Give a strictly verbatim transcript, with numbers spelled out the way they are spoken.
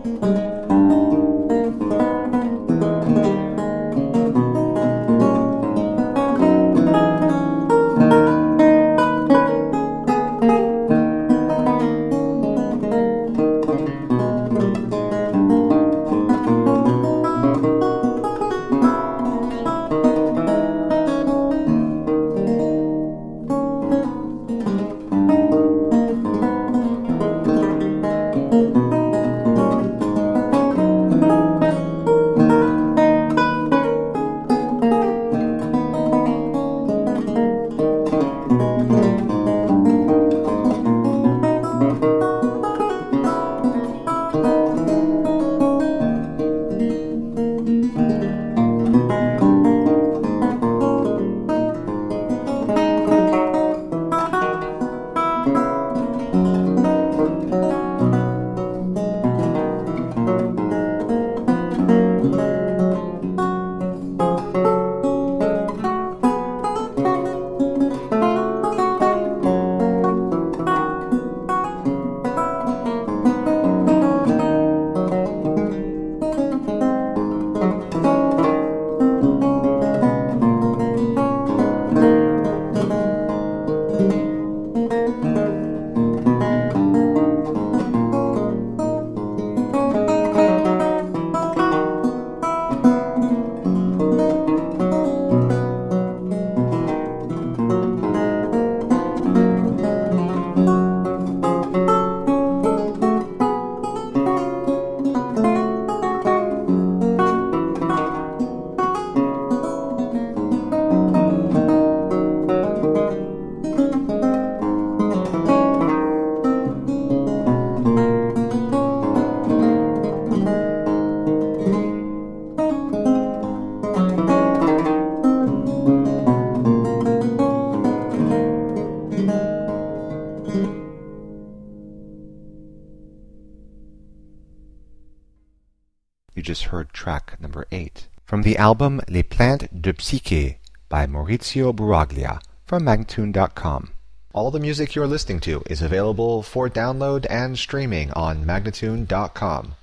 You just heard track number eight from the album Les Plantes de Psyché by Maurizio Buraglia from Magnatune dot com. All the music you're listening to is available for download and streaming on Magnatune dot com.